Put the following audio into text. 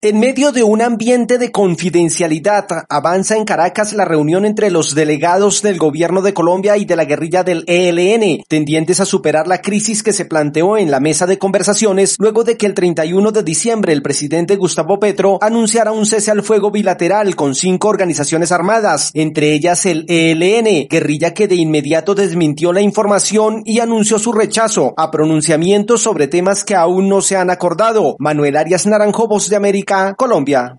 En medio de un ambiente de confidencialidad, avanza en Caracas la reunión entre los delegados del gobierno de Colombia y de la guerrilla del ELN, tendientes a superar la crisis que se planteó en la mesa de conversaciones luego de que el 31 de diciembre el presidente Gustavo Petro anunciara un cese al fuego bilateral con 5 organizaciones armadas, entre ellas el ELN, guerrilla que de inmediato desmintió la información y anunció su rechazo a pronunciamientos sobre temas que aún no se han acordado. Manuel Arias Naranjo, Voz de América, Colombia.